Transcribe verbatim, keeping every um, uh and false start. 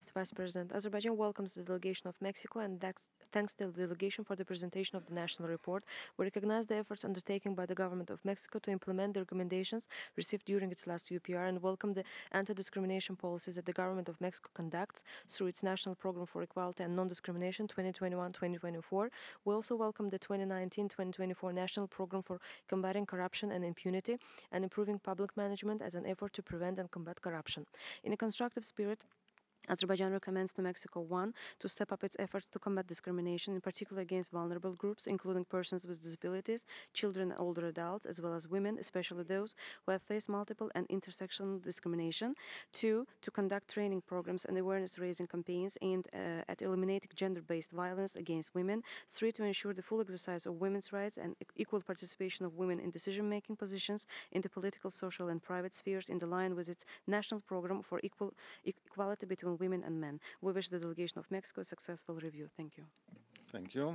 Mister Vice President, Azerbaijan welcomes the delegation of Mexico and thanks thanks the delegation for the presentation of the national report. We recognize the efforts undertaken by the government of Mexico to implement the recommendations received during its last U P R and welcome the anti-discrimination policies that the government of Mexico conducts through its National Program for Equality and Non-Discrimination twenty twenty-one to twenty twenty-four. We also welcome the twenty nineteen to twenty twenty-four National Program for Combating Corruption and Impunity and Improving Public Management as an effort to prevent and combat corruption. In a constructive spirit, Azerbaijan recommends to Mexico one to step up its efforts to combat discrimination, in particular against vulnerable groups, including persons with disabilities, children and older adults, as well as women, especially those who have faced multiple and intersectional discrimination. Two, to conduct training programs and awareness-raising campaigns aimed uh, at eliminating gender-based violence against women. Three, to ensure the full exercise of women's rights and e- equal participation of women in decision-making positions in the political, social, and private spheres in the line with its national program for equal e- equality between women and men. We wish the delegation of Mexico a successful review. Thank you. Thank you.